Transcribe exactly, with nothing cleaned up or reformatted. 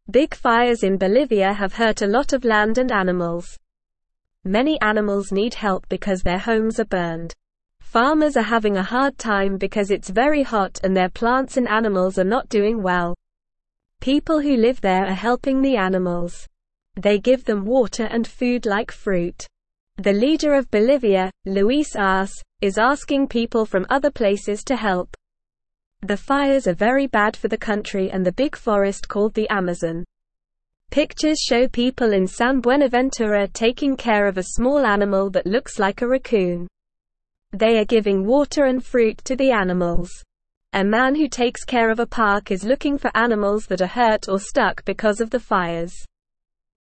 Big fires in Bolivia have hurt a lot of land and animals. Many animals need help because their homes are burned. Farmers are having a hard time because it's very hot and their plants and animals are not doing well. People who live there are helping the animals. They give them water and food like fruit. The leader of Bolivia, Luis Arce, is asking people from other places to help. The fires are very bad for the country and the big forest called the Amazon. Pictures show people in San Buenaventura taking care of a small animal that looks like a raccoon. They are giving water and fruit to the animals. A man who takes care of a park is looking for animals that are hurt or stuck because of the fires.